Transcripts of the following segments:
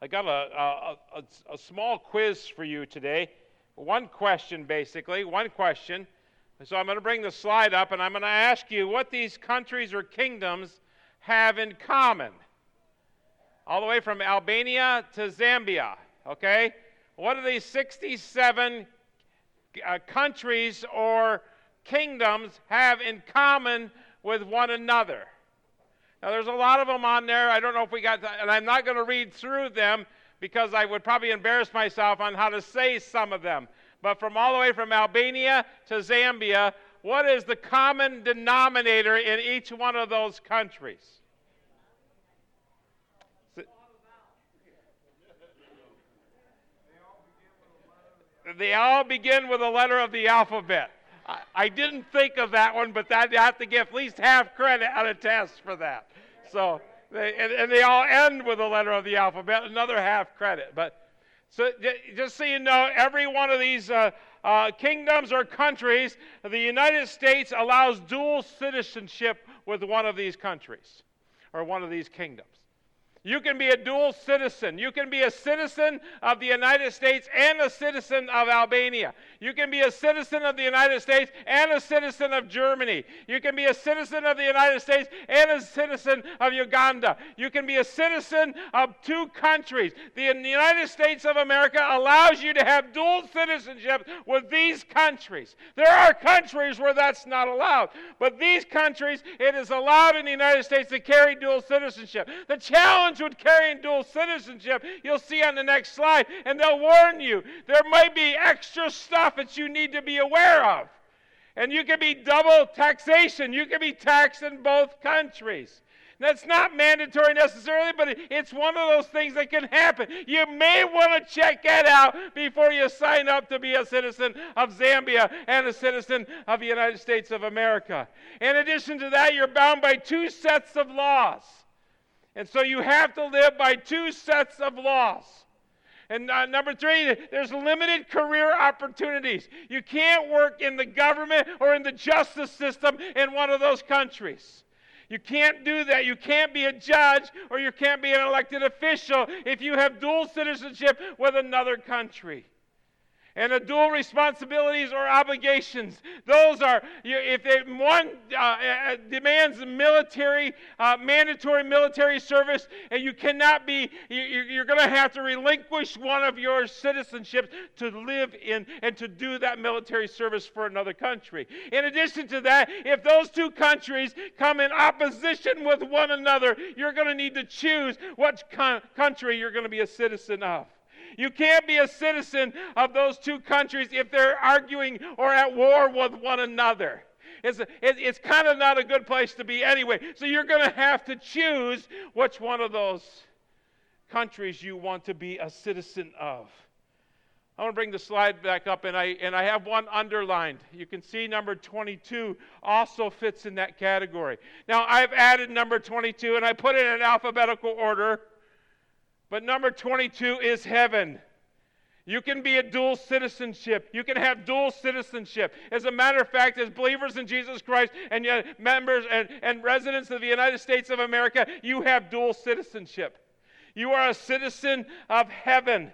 I got a small quiz for you today. One question, basically, one question. So I'm going to bring the slide up, and I'm going to ask you what these countries or kingdoms have in common. All the way from Albania to Zambia, okay? What do these 67 countries or kingdoms have in common with one another? Now, there's a lot of them on there. I don't know if we got and I'm not going to read through them because I would probably embarrass myself on how to say some of them. But from all the way from Albania to Zambia, what is the common denominator in each one of those countries? They all begin with a letter of the alphabet. I didn't think of that one, but you have to give at least half credit on a test for that. So, they all end with a letter of the alphabet, another half credit. But so just so you know, every one of these kingdoms or countries, the United States allows dual citizenship with one of these countries or one of these kingdoms. You can be a dual citizen. You can be a citizen of the United States and a citizen of Albania. You can be a citizen of the United States and a citizen of Germany. You can be a citizen of the United States and a citizen of Uganda. You can be a citizen of two countries. The United States of America allows you to have dual citizenship with these countries. There are countries where that's not allowed, but these countries, it is allowed in the United States to carry dual citizenship. The challenge with carrying dual citizenship, you'll see on the next slide, and they'll warn you, there might be extra stuff that you need to be aware of. And you can be double taxation. You can be taxed in both countries. That's not mandatory necessarily, but it's one of those things that can happen. You may want to check that out before you sign up to be a citizen of Zambia and a citizen of the United States of America. In addition to that, you're bound by two sets of laws. And so you have to live by two sets of laws. And number three, there's limited career opportunities. You can't work in the government or in the justice system in one of those countries. You can't do that. You can't be a judge or you can't be an elected official if you have dual citizenship with another country. And the dual responsibilities or obligations, those are, if one demands mandatory military service, and you cannot be, you're going to have to relinquish one of your citizenships to live in and to do that military service for another country. In addition to that, if those two countries come in opposition with one another, you're going to need to choose which country you're going to be a citizen of. You can't be a citizen of those two countries if they're arguing or at war with one another. It's kind of not a good place to be anyway. So you're going to have to choose which one of those countries you want to be a citizen of. I want to bring the slide back up, and I have one underlined. You can see number 22 also fits in that category. Now, I've added number 22, and I put it in alphabetical order. But number 22 is heaven. You can be a dual citizenship. You can have dual citizenship. As a matter of fact, as believers in Jesus Christ and members and residents of the United States of America, you have dual citizenship. You are a citizen of heaven.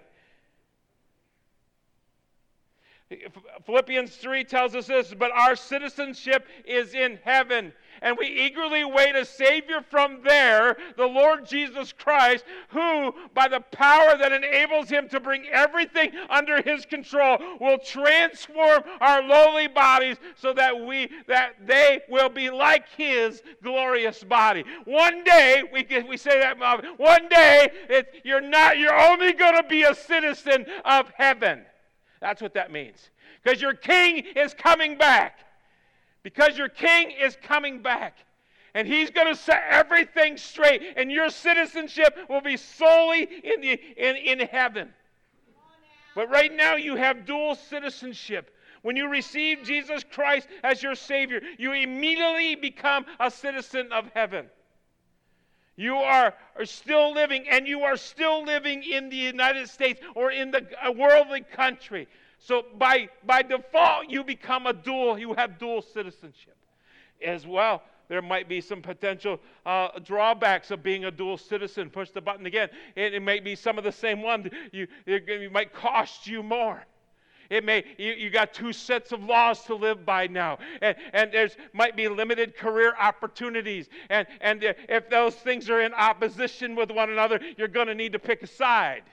Philippians 3 tells us this, but our citizenship is in heaven. And we eagerly wait a Savior from there, the Lord Jesus Christ, who, by the power that enables him to bring everything under his control, will transform our lowly bodies so that they will be like his glorious body. One day, we say that, one day, you're only going to be a citizen of heaven. That's what that means. Because your king is coming back. Because your king is coming back. And he's going to set everything straight. And your citizenship will be solely in heaven. But right now you have dual citizenship. When you receive Jesus Christ as your Savior, you immediately become a citizen of heaven. You are still living, and you are still living in the United States or in the worldly country. So by default, you have dual citizenship as well. there might be some potential drawbacks of being a dual citizen. Push the button again. It may be some of the same one. It might cost you more. You got two sets of laws to live by now, and there's might be limited career opportunities, and if those things are in opposition with one another, you're going to need to pick a side.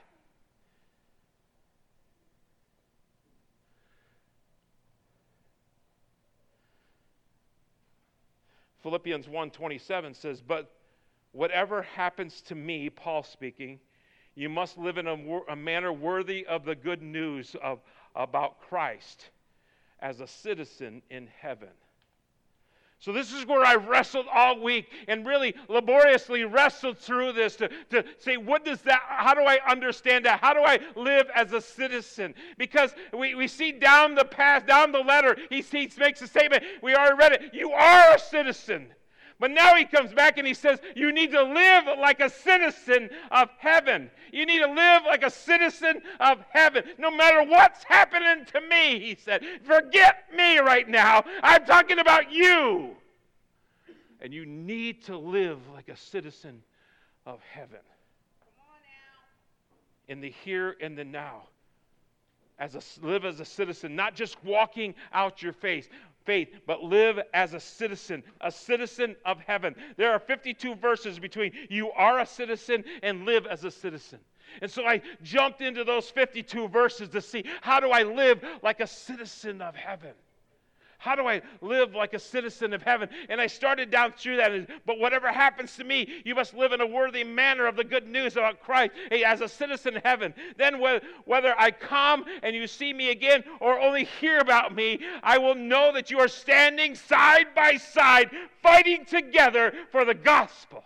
Philippians 1:27 says, "But whatever happens to me," Paul speaking, "you must live in a manner worthy of the good news about Christ as a citizen in heaven." So this is where I wrestled all week and really laboriously wrestled through this to say, how do I understand that? How do I live as a citizen? Because we see down the letter, he makes a statement. We already read it. You are a citizen. But now he comes back and he says, you need to live like a citizen of heaven. You need to live like a citizen of heaven. No matter what's happening to me, he said, forget me right now. I'm talking about you. And you need to live like a citizen of heaven. Come on now. In the here and the now. Live as a citizen, not just walking out your faith, but live as a citizen of heaven. There are 52 verses between you are a citizen and live as a citizen. And so I jumped into those 52 verses to see, how do I live like a citizen of heaven? How do I live like a citizen of heaven? And I started down through that. But whatever happens to me, you must live in a worthy manner of the good news about Christ as a citizen of heaven. Then whether I come and you see me again or only hear about me, I will know that you are standing side by side, fighting together for the gospel.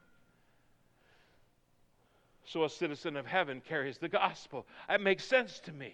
So a citizen of heaven carries the gospel. That makes sense to me.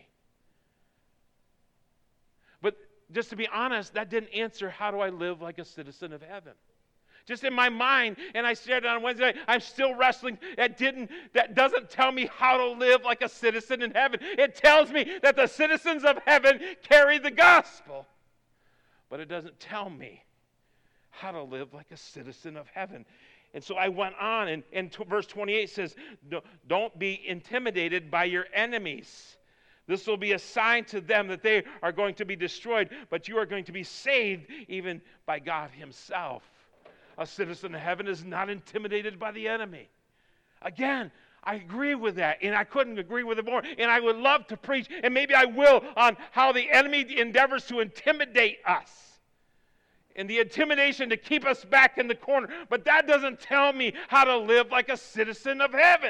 But just to be honest, that didn't answer how do I live like a citizen of heaven. Just in my mind, and I shared it on Wednesday night, I'm still wrestling. That doesn't tell me how to live like a citizen in heaven. It tells me that the citizens of heaven carry the gospel. But it doesn't tell me how to live like a citizen of heaven. And so I went on, and verse 28 says, don't be intimidated by your enemies. This will be a sign to them that they are going to be destroyed, but you are going to be saved even by God himself. A citizen of heaven is not intimidated by the enemy. Again, I agree with that, and I couldn't agree with it more. And I would love to preach, and maybe I will, on how the enemy endeavors to intimidate us. And the intimidation to keep us back in the corner. But that doesn't tell me how to live like a citizen of heaven.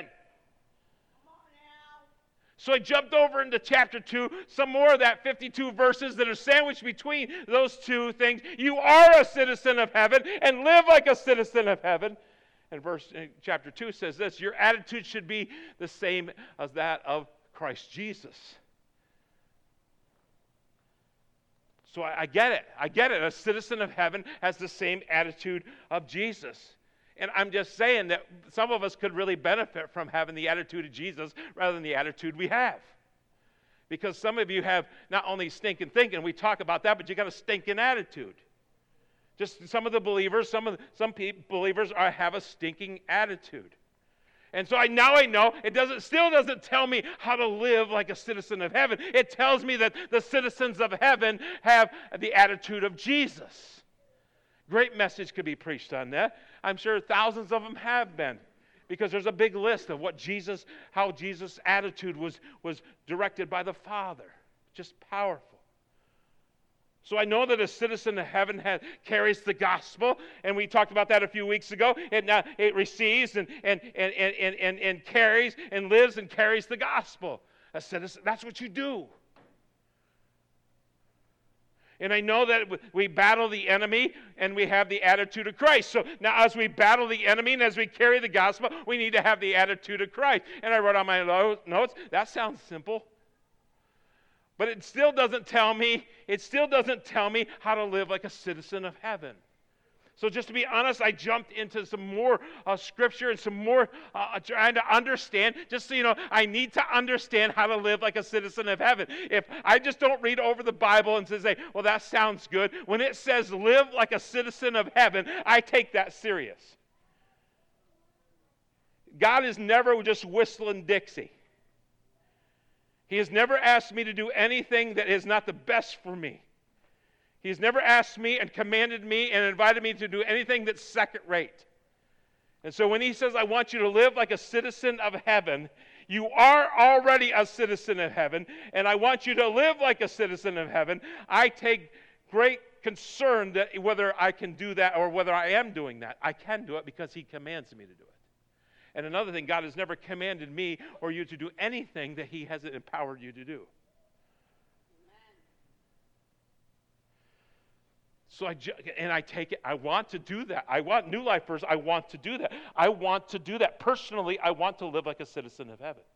So I jumped over into chapter 2, some more of that 52 verses that are sandwiched between those two things. You are a citizen of heaven and live like a citizen of heaven. And chapter 2 says this, your attitude should be the same as that of Christ Jesus. So I get it. I get it. A citizen of heaven has the same attitude of Jesus. And I'm just saying that some of us could really benefit from having the attitude of Jesus rather than the attitude we have. Because some of you have not only stinking thinking, we talk about that, but you got a stinking attitude. Just some of the believers, believers have a stinking attitude. And so now I know it still doesn't tell me how to live like a citizen of heaven. It tells me that the citizens of heaven have the attitude of Jesus. Great message could be preached on that. I'm sure thousands of them have been, because there's a big list of how Jesus' attitude was directed by the Father. Just powerful. So I know that a citizen of heaven carries the gospel, and we talked about that a few weeks ago. It receives and carries and lives and carries the gospel. A citizen, that's what you do. And I know that we battle the enemy and we have the attitude of Christ. So now as we battle the enemy and as we carry the gospel, we need to have the attitude of Christ. And I wrote on my notes, that sounds simple. But it still doesn't tell me how to live like a citizen of heaven. So just to be honest, I jumped into some more scripture and some more trying to understand. Just so you know, I need to understand how to live like a citizen of heaven. If I just don't read over the Bible and say, well, that sounds good. When it says live like a citizen of heaven, I take that serious. God is never just whistling Dixie. He has never asked me to do anything that is not the best for me. He's never asked me and commanded me and invited me to do anything that's second rate. And so when he says, I want you to live like a citizen of heaven, you are already a citizen of heaven, and I want you to live like a citizen of heaven. I take great concern that whether I can do that or whether I am doing that. I can do it because he commands me to do it. And another thing, God has never commanded me or you to do anything that he hasn't empowered you to do. So I take it, I want to do that. I want New Life First, I want to do that. I want to do that. Personally, I want to live like a citizen of heaven.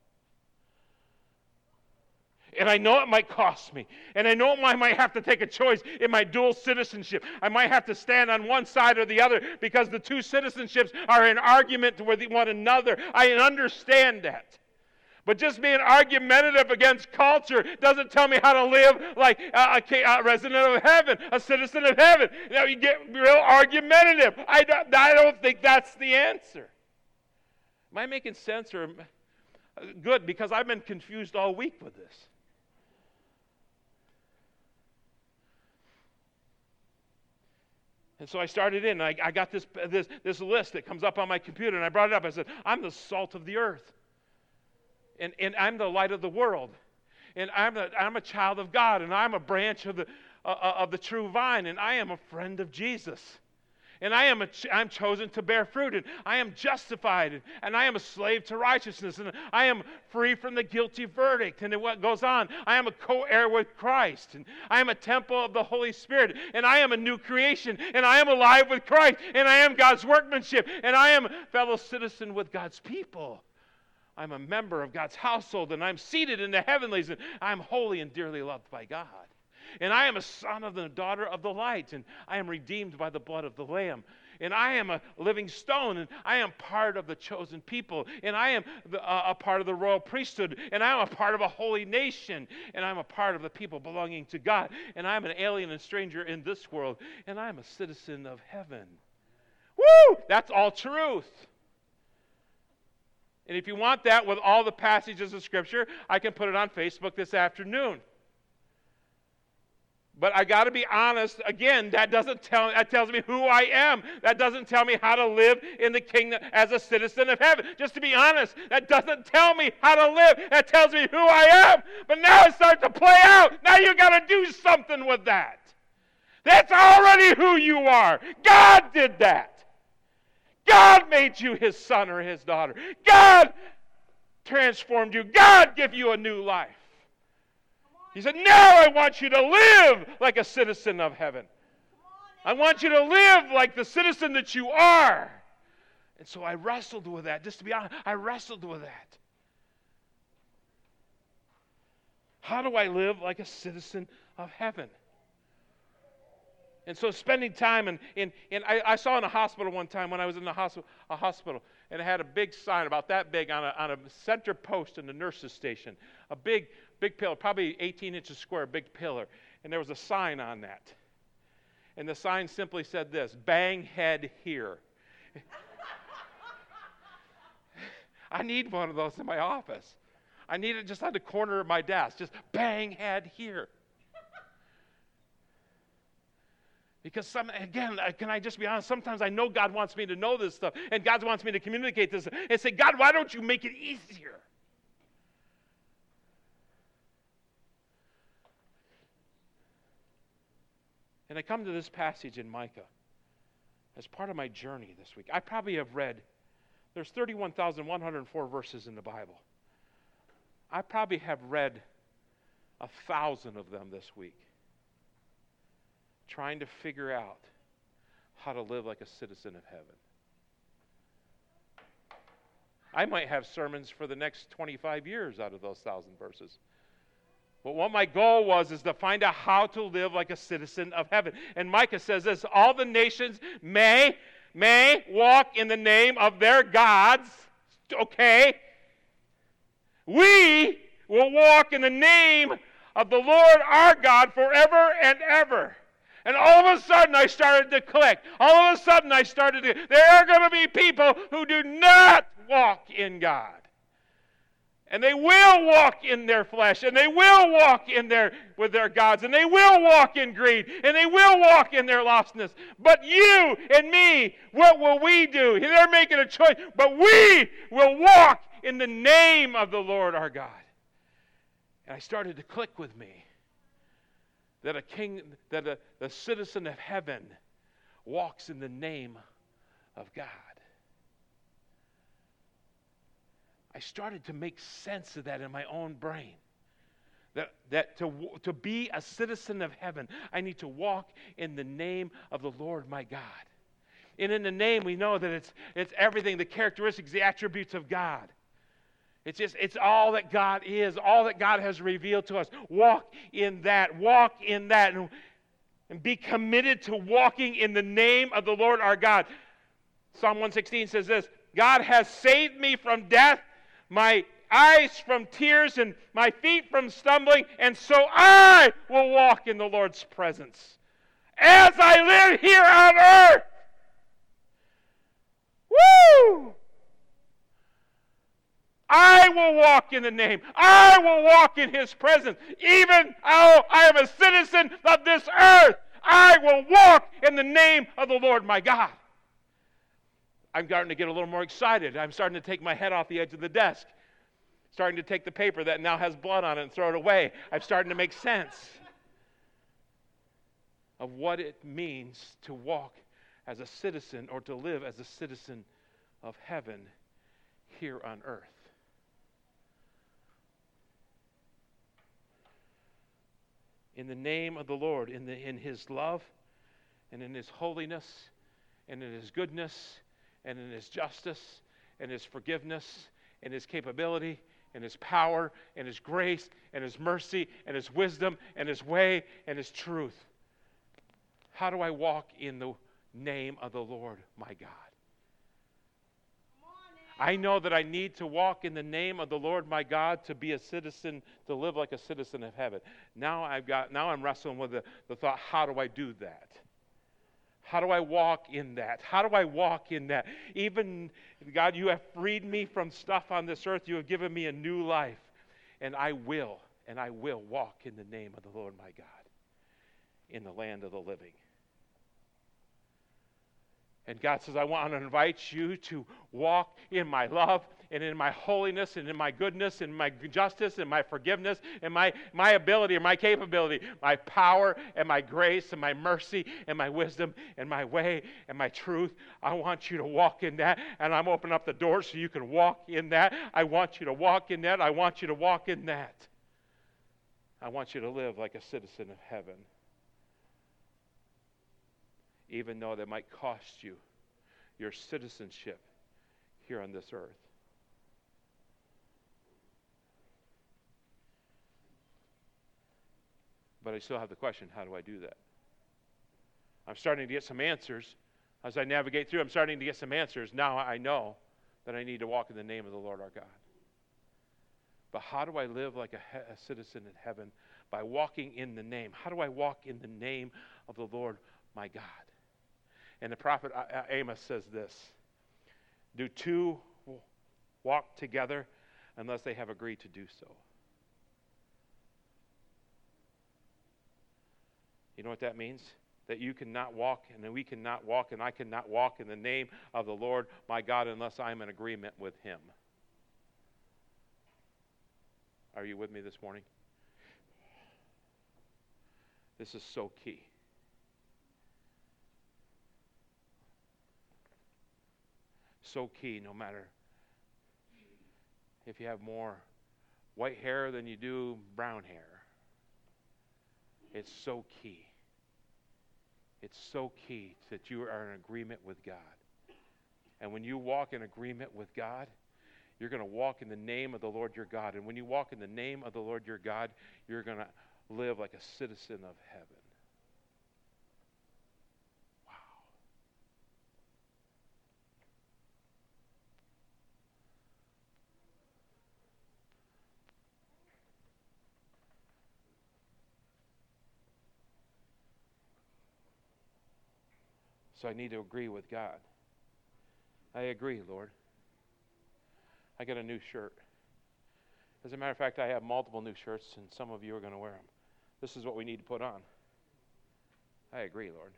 And I know it might cost me. And I know I might have to take a choice in my dual citizenship. I might have to stand on one side or the other because the two citizenships are in argument with one another. I understand that. But just being argumentative against culture doesn't tell me how to live like a resident of heaven, a citizen of heaven. You know, you get real argumentative. I don't think that's the answer. Am I making sense? Or good, because I've been confused all week with this. And so I started in. I got this list that comes up on my computer, and I brought it up. I said, I'm the salt of the earth. And I'm the light of the world, and I'm a child of God, and I'm a branch of the true vine, and I am a friend of Jesus, and I'm chosen to bear fruit, and I am justified, and I am a slave to righteousness, and I am free from the guilty verdict. And then what goes on? I am a co-heir with Christ, and I am a temple of the Holy Spirit, and I am a new creation, and I am alive with Christ, and I am God's workmanship, and I am a fellow citizen with God's people. I'm a member of God's household, and I'm seated in the heavenlies, and I'm holy and dearly loved by God. And I am a son of the daughter of the light, and I am redeemed by the blood of the Lamb. And I am a living stone, and I am part of the chosen people, and I am a part of the royal priesthood, and I am a part of a holy nation, and I'm a part of the people belonging to God, and I'm an alien and stranger in this world, and I'm a citizen of heaven. Woo! That's all truth. And if you want that with all the passages of Scripture, I can put it on Facebook this afternoon. But I got to be honest, again, that tells me who I am. That doesn't tell me how to live in the kingdom as a citizen of heaven. Just to be honest, that doesn't tell me how to live. That tells me who I am. But now it starts to play out. Now you got to do something with that. That's already who you are. God did that. God made you his son or his daughter. God transformed you. God gave you a new life. He said, now I want you to live like a citizen of heaven. I want you to live like the citizen that you are. And so I wrestled with that. Just to be honest, I wrestled with that. How do I live like a citizen of heaven? And so spending time, and I saw in a hospital one time when I was in a hospital, and it had a big sign about that big on a center post in the nurses' station, a big pillar, probably 18 inches square, big pillar, and there was a sign on that. And the sign simply said this, bang head here. I need one of those in my office. I need it just on the corner of my desk, just bang head here. Because again, can I just be honest? Sometimes I know God wants me to know this stuff, and God wants me to communicate this, and say, God, why don't you make it easier? And I come to this passage in Micah as part of my journey this week. I probably have read, there's 31,104 verses in the Bible. I probably have read 1,000 of them this week, trying to figure out how to live like a citizen of heaven. I might have sermons for the next 25 years out of those 1,000 verses. But what my goal was is to find out how to live like a citizen of heaven. And Micah says this, all the nations may walk in the name of their gods. Okay. We will walk in the name of the Lord our God forever and ever. And all of a sudden I started to click. All of a sudden I started to, there are going to be people who do not walk in God. And they will walk in their flesh, and they will walk with their gods, and they will walk in greed, and they will walk in their lostness. But you and me, what will we do? They're making a choice, but we will walk in the name of the Lord our God. And I started to click with me that a citizen of heaven walks in the name of God. I started to make sense of that in my own brain. That to be a citizen of heaven, I need to walk in the name of the Lord my God. And in the name, we know that it's everything, the characteristics, the attributes of God. It's all that God is, all that God has revealed to us. Walk in that, and be committed to walking in the name of the Lord our God. Psalm 116 says this, God has saved me from death, my eyes from tears, and my feet from stumbling, and so I will walk in the Lord's presence as I live here on earth. Woo! I will walk in the name. I will walk in His presence. Even though I am a citizen of this earth, I will walk in the name of the Lord my God. I'm starting to get a little more excited. I'm starting to take my head off the edge of the desk. Starting to take the paper that now has blood on it and throw it away. I'm starting to make sense of what it means to walk as a citizen or to live as a citizen of heaven here on earth. In the name of the Lord, in His love and in His holiness and in His goodness and in His justice and His forgiveness and His capability and His power and His grace and His mercy and His wisdom and His way and His truth. How do I walk in the name of the Lord my God? I know that I need to walk in the name of the Lord my God to be a citizen, to live like a citizen of heaven. Now I'm wrestling with the thought, how do I do that? How do I walk in that? How do I walk in that? Even, God, you have freed me from stuff on this earth. You have given me a new life. And I will walk in the name of the Lord my God in the land of the living. And God says, I want to invite you to walk in my love and in my holiness and in my goodness and my justice and my forgiveness and my ability and my capability, my power and my grace and my mercy and my wisdom and my way and my truth. I want you to walk in that, and I'm opening up the door so you can walk in that. I want you to walk in that. I want you to walk in that. I want you to live like a citizen of heaven, even though that might cost you your citizenship here on this earth. But I still have the question, how do I do that? I'm starting to get some answers. As I navigate through, I'm starting to get some answers. Now I know that I need to walk in the name of the Lord our God. But how do I live like a citizen in heaven? By walking in the name. How do I walk in the name of the Lord my God? And the prophet Amos says this, do two walk together unless they have agreed to do so? You know what that means? That you cannot walk, and that we cannot walk, and I cannot walk in the name of the Lord my God unless I'm in agreement with Him. Are you with me this morning? This is so key. So key, no matter if you have more white hair than you do brown hair. It's so key. It's so key that you are in agreement with God. And when you walk in agreement with God, You're going to walk in the name of the Lord your God. And when you walk in the name of the Lord your God, you're going to live like a citizen of heaven. Wow. So I need to agree with God. I agree, Lord. I got a new shirt. As a matter of fact, I have multiple new shirts, and some of you are going to wear them. This is what we need to put on. I agree, Lord.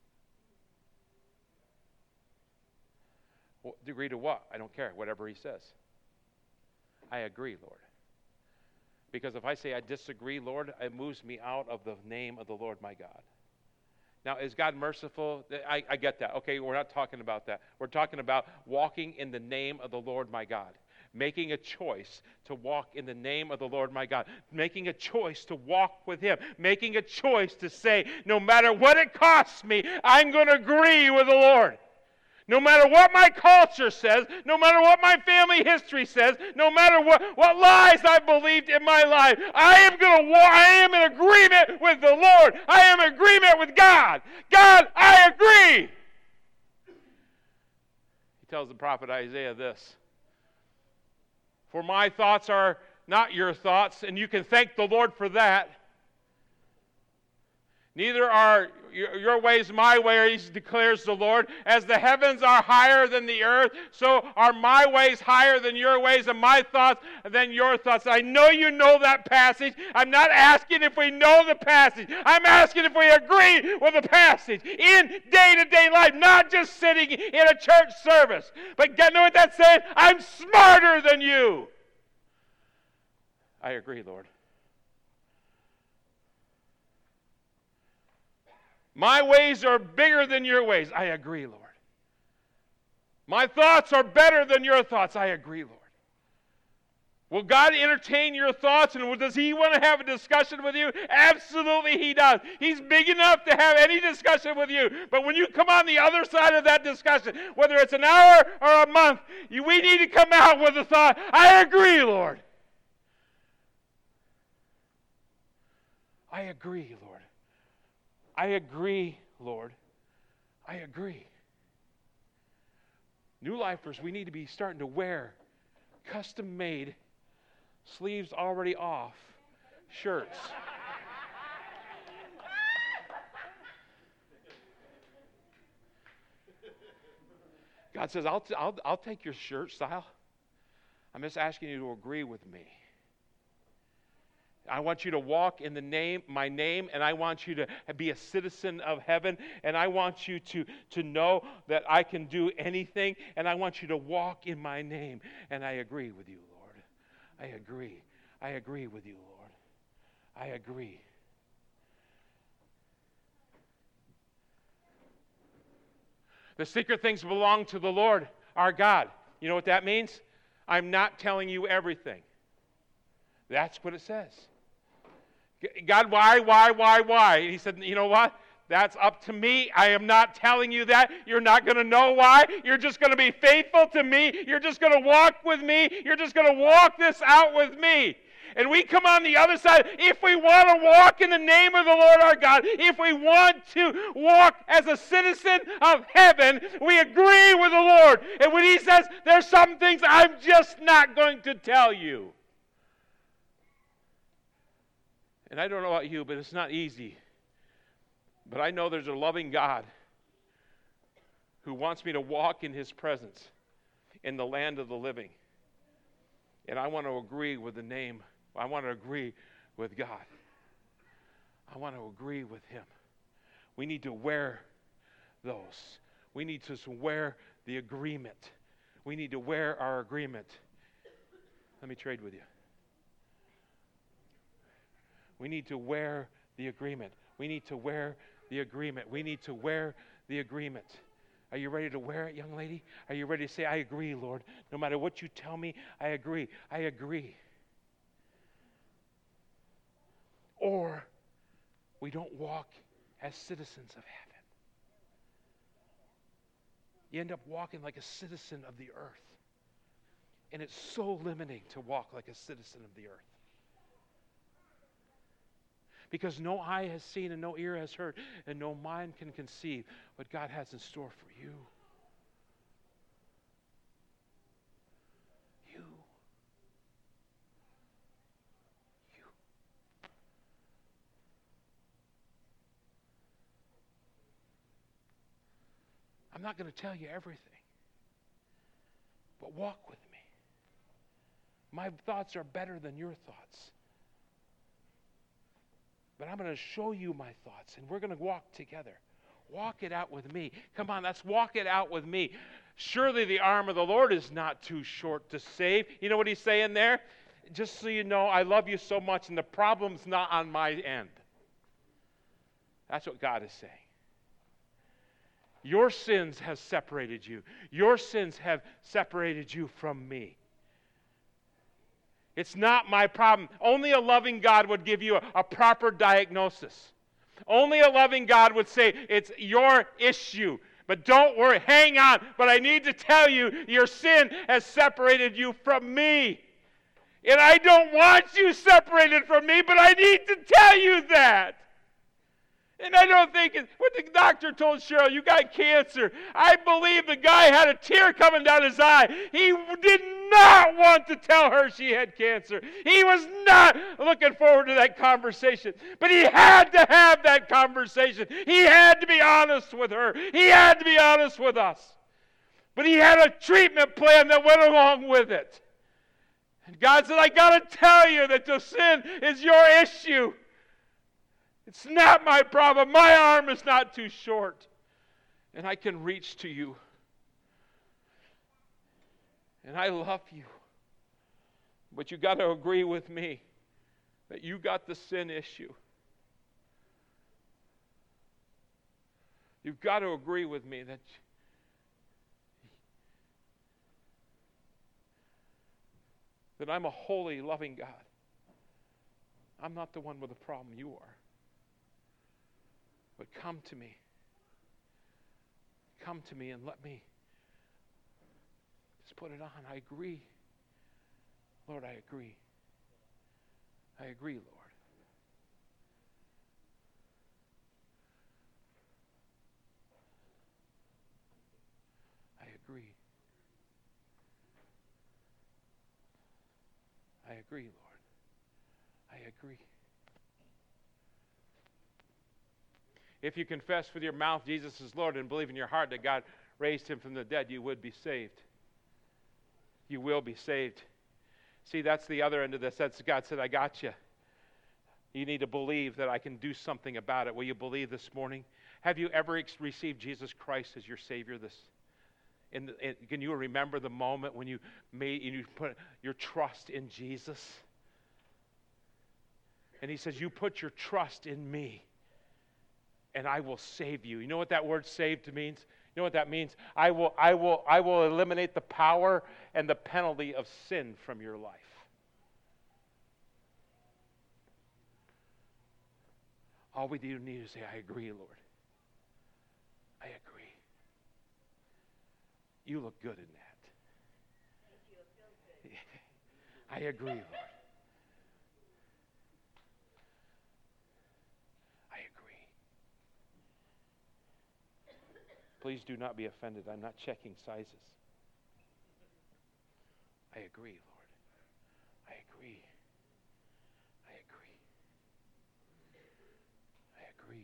Well, agree to what? I don't care. Whatever he says. I agree, Lord. Because if I say I disagree, Lord, it moves me out of the name of the Lord my God. Now, is God merciful? I get that. Okay, we're not talking about that. We're talking about walking in the name of the Lord my God. Making a choice to walk in the name of the Lord my God. Making a choice to walk with him. Making a choice to say, no matter what it costs me, I'm going to agree with the Lord. No matter what my culture says, no matter what my family history says, no matter what lies I've believed in my life, I am in agreement with the Lord. I am in agreement with God. God, I agree. He tells the prophet Isaiah this. For my thoughts are not your thoughts, and you can thank the Lord for that. Neither are your ways my ways, declares the Lord. As the heavens are higher than the earth, so are my ways higher than your ways, and my thoughts than your thoughts. I know you know that passage. I'm not asking if we know the passage. I'm asking if we agree with the passage in day-to-day life, not just sitting in a church service. But you know what that's saying? I'm smarter than you. I agree, Lord. My ways are bigger than your ways. I agree, Lord. My thoughts are better than your thoughts. I agree, Lord. Will God entertain your thoughts, and does he want to have a discussion with you? Absolutely he does. He's big enough to have any discussion with you. But when you come on the other side of that discussion, whether it's an hour or a month, we need to come out with the thought, I agree, Lord. I agree, Lord. I agree, Lord. I agree. New lifers, we need to be starting to wear custom-made, sleeves already off shirts. God says, I'll take your shirt style. I'm just asking you to agree with me. I want you to walk in my name, and I want you to be a citizen of heaven, and I want you to know that I can do anything, and I want you to walk in my name. And I agree with you, Lord. I agree. I agree with you, Lord. I agree. The secret things belong to the Lord, our God. You know what that means? I'm not telling you everything. That's what it says. God, why? And he said, you know what? That's up to me. I am not telling you that. You're not going to know why. You're just going to be faithful to me. You're just going to walk with me. You're just going to walk this out with me. And we come on the other side. If we want to walk in the name of the Lord our God, if we want to walk as a citizen of heaven, we agree with the Lord. And when he says, there's some things I'm just not going to tell you. And I don't know about you, but it's not easy. But I know there's a loving God who wants me to walk in his presence in the land of the living. And I want to agree with the name. I want to agree with God. I want to agree with him. We need to wear those. We need to wear the agreement. We need to wear our agreement. Let me trade with you. We need to wear the agreement. We need to wear the agreement. We need to wear the agreement. Are you ready to wear it, young lady? Are you ready to say, I agree, Lord? No matter what you tell me, I agree. I agree. Or we don't walk as citizens of heaven. You end up walking like a citizen of the earth. And it's so limiting to walk like a citizen of the earth. Because no eye has seen and no ear has heard and no mind can conceive what God has in store for you. You. I'm not going to tell you everything, but walk with me. My thoughts are better than your thoughts. But I'm going to show you my thoughts, and we're going to walk together. Walk it out with me. Come on, let's walk it out with me. Surely the arm of the Lord is not too short to save. You know what he's saying there? Just so you know, I love you so much, and the problem's not on my end. That's what God is saying. Your sins have separated you. Your sins have separated you from me. It's not my problem. Only a loving God would give you a proper diagnosis. Only a loving God would say, it's your issue. But don't worry, hang on. But I need to tell you, your sin has separated you from me. And I don't want you separated from me, but I need to tell you that. And I don't think what the doctor told Cheryl, you got cancer. I believe the guy had a tear coming down his eye. He did not want to tell her she had cancer. He was not looking forward to that conversation. But he had to have that conversation. He had to be honest with her. He had to be honest with us. But he had a treatment plan that went along with it. And God said, I got to tell you that the sin is your issue. It's not my problem. My arm is not too short. And I can reach to you. And I love you. But you got to agree with me that you got the sin issue. You've got to agree with me that I'm a holy, loving God. I'm not the one with the problem. You are. But come to me. Come to me and let me just put it on. I agree. Lord, I agree. I agree, Lord. I agree. I agree, Lord. I agree. If you confess with your mouth Jesus is Lord and believe in your heart that God raised him from the dead, you would be saved. You will be saved. See, that's the other end of this. That's God said, I got you. You need to believe that I can do something about it. Will you believe this morning? Have you ever received Jesus Christ as your Savior? Can you remember the moment when you put your trust in Jesus? And he says, you put your trust in me. And I will save you. You know what that word saved means? You know what that means? I will eliminate the power and the penalty of sin from your life. All we do need is say, I agree, Lord. I agree. You look good in that. I agree, Lord. Please do not be offended. I'm not checking sizes. I agree, Lord. I agree. I agree. I agree.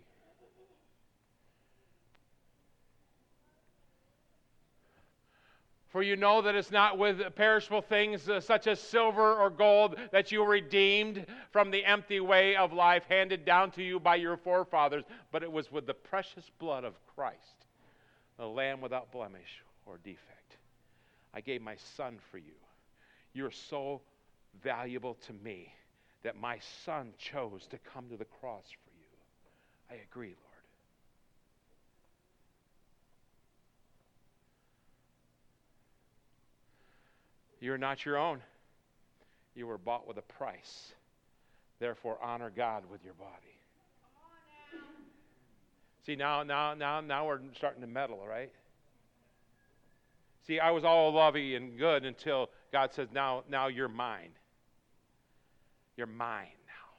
For you know that it's not with perishable things such as silver or gold that you were redeemed from the empty way of life handed down to you by your forefathers, but it was with the precious blood of Christ, the Lamb without blemish or defect. I gave my Son for you. You're so valuable to me that my Son chose to come to the cross for you. I agree, Lord. You're not your own. You were bought with a price. Therefore, honor God with your body. See, now we're starting to meddle, right? See, I was all lovey and good until God says, now you're mine. You're mine now.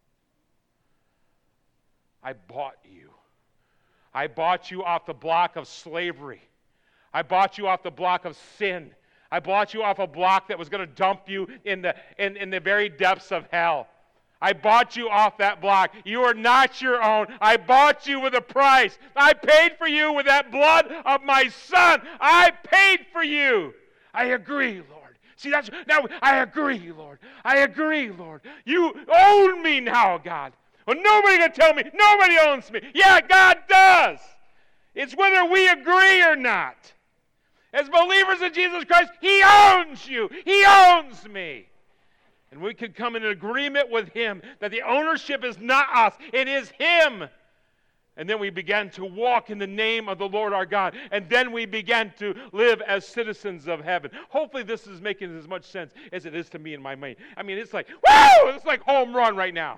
I bought you. I bought you off the block of slavery. I bought you off the block of sin. I bought you off a block that was going to dump you in the very depths of hell. I bought you off that block. You are not your own. I bought you with a price. I paid for you with that blood of my Son. I paid for you. I agree, Lord. See, now I agree, Lord. I agree, Lord. You own me now, God. Well, nobody can tell me. Nobody owns me. Yeah, God does. It's whether we agree or not. As believers in Jesus Christ, He owns you. He owns me. And we can come in agreement with Him that the ownership is not us, it is Him. And then we began to walk in the name of the Lord our God. And then we began to live as citizens of heaven. Hopefully this is making as much sense as it is to me and my mate. I mean, it's like, woo! It's like home run right now.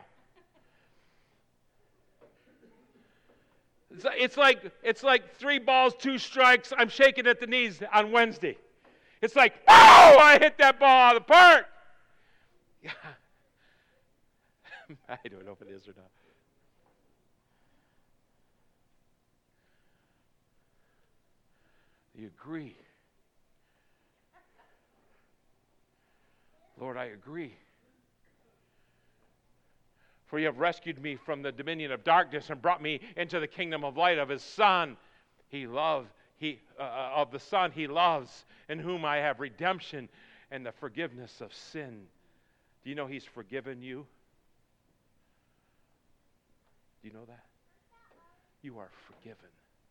It's like 3 balls, 2 strikes. I'm shaking at the knees on Wednesday. It's like, oh, I hit that ball out of the park. I don't know if it is or not. You agree. Lord, I agree. For you have rescued me from the dominion of darkness and brought me into the kingdom of light of His Son. Of the Son He loves, in whom I have redemption and the forgiveness of sin. Do you know He's forgiven you? Do you know that? You are forgiven.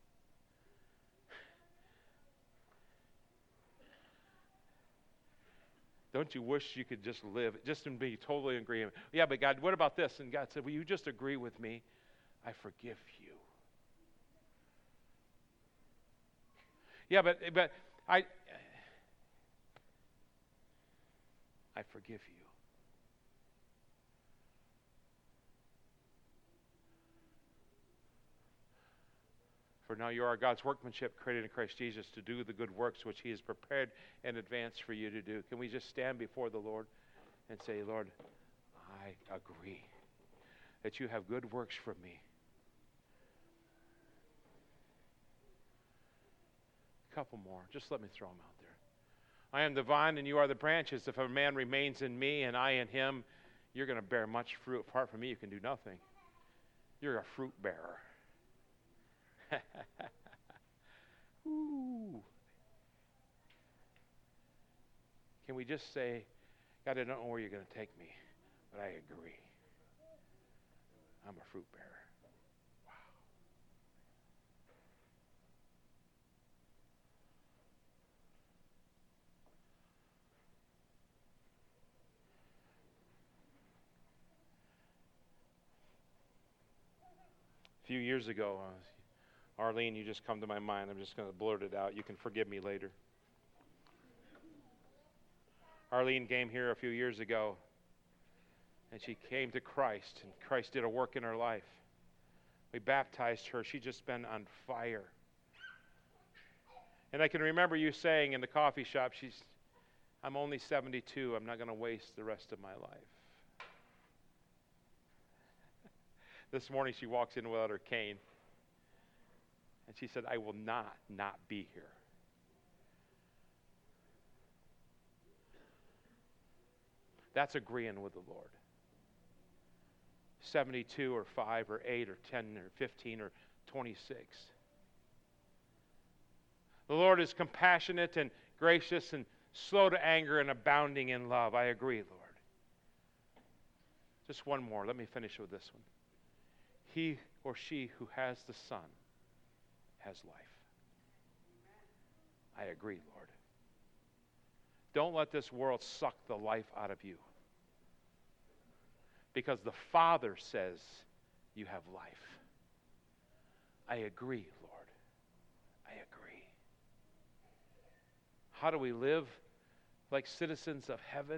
Don't you wish you could just live, just and be totally in agreement? Yeah, but God, what about this? And God said, will you just agree with me? I forgive you. Yeah, but I forgive you. For now you are God's workmanship, created in Christ Jesus to do the good works which He has prepared in advance for you to do. Can we just stand before the Lord and say, Lord, I agree that you have good works for me. A couple more. Just let me throw them out there. I am the vine and you are the branches. If a man remains in me and I in him, you're going to bear much fruit. Apart from me, you can do nothing. You're a fruit bearer. Ooh. Can we just say, God, I don't know where you're going to take me, but I agree. I'm a fruit bearer. Wow. A few years ago, Arlene, you just come to my mind. I'm just going to blurt it out. You can forgive me later. Arlene came here a few years ago, and she came to Christ, and Christ did a work in her life. We baptized her. She'd just been on fire. And I can remember you saying in the coffee shop, I'm only 72. I'm not going to waste the rest of my life. This morning she walks in without her cane. And she said, I will not be here. That's agreeing with the Lord. 72 or 5 or 8 or 10 or 15 or 26. The Lord is compassionate and gracious and slow to anger and abounding in love. I agree, Lord. Just one more. Let me finish with this one. He or she who has the Son has life. I agree, Lord. Don't let this world suck the life out of you. Because the Father says you have life. I agree, Lord. I agree. How do we live like citizens of heaven?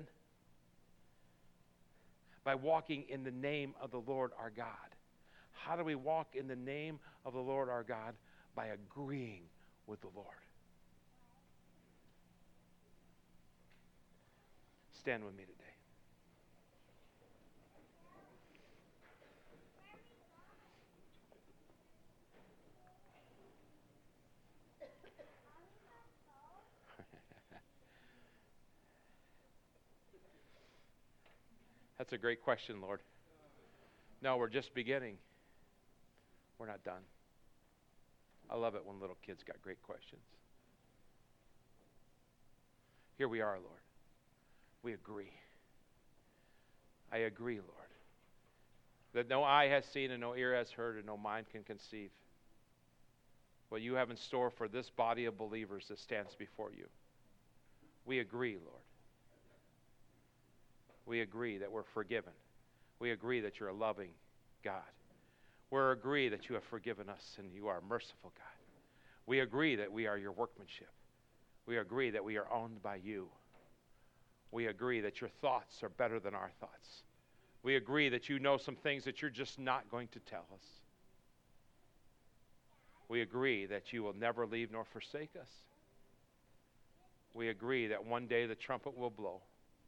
By walking in the name of the Lord our God. How do we walk in the name of the Lord our God? By agreeing with the Lord. stand with me today? That's a great question, Lord. No, we're just beginning. We're not done. I love it when little kids got great questions. Here we are, Lord. We agree. I agree, Lord, that no eye has seen and no ear has heard and no mind can conceive what you have in store for this body of believers that stands before you. We agree, Lord. We agree that we're forgiven. We agree that you're a loving God. We agree that you have forgiven us and you are a merciful God. We agree that we are your workmanship. We agree that we are owned by you. We agree that your thoughts are better than our thoughts. We agree that you know some things that you're just not going to tell us. We agree that you will never leave nor forsake us. We agree that one day the trumpet will blow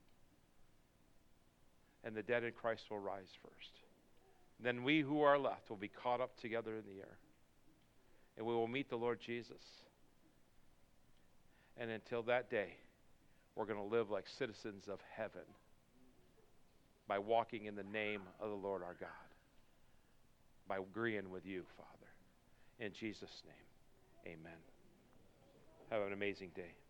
and the dead in Christ will rise first. Then we who are left will be caught up together in the air. And we will meet the Lord Jesus. And until that day, we're going to live like citizens of heaven by walking in the name of the Lord our God, by agreeing with you, Father. In Jesus' name, amen. Have an amazing day.